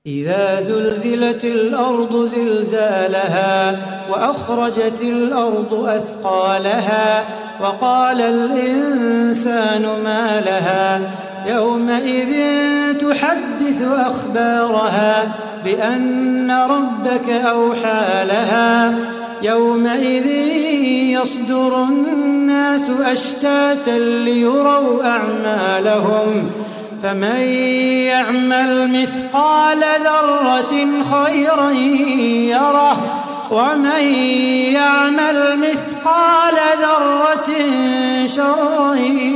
إذا زلزلت الأرض زلزالها وأخرجت الأرض أثقالها وقال الإنسان ما لها يومئذ تحدث أخبارها بأن ربك أوحى لها يومئذ يصدر الناس أشتاتا ليروا أعمالهم فمن يعمل مثقال ذرة خيرا يره ومن يعمل مثقال ذرة شرا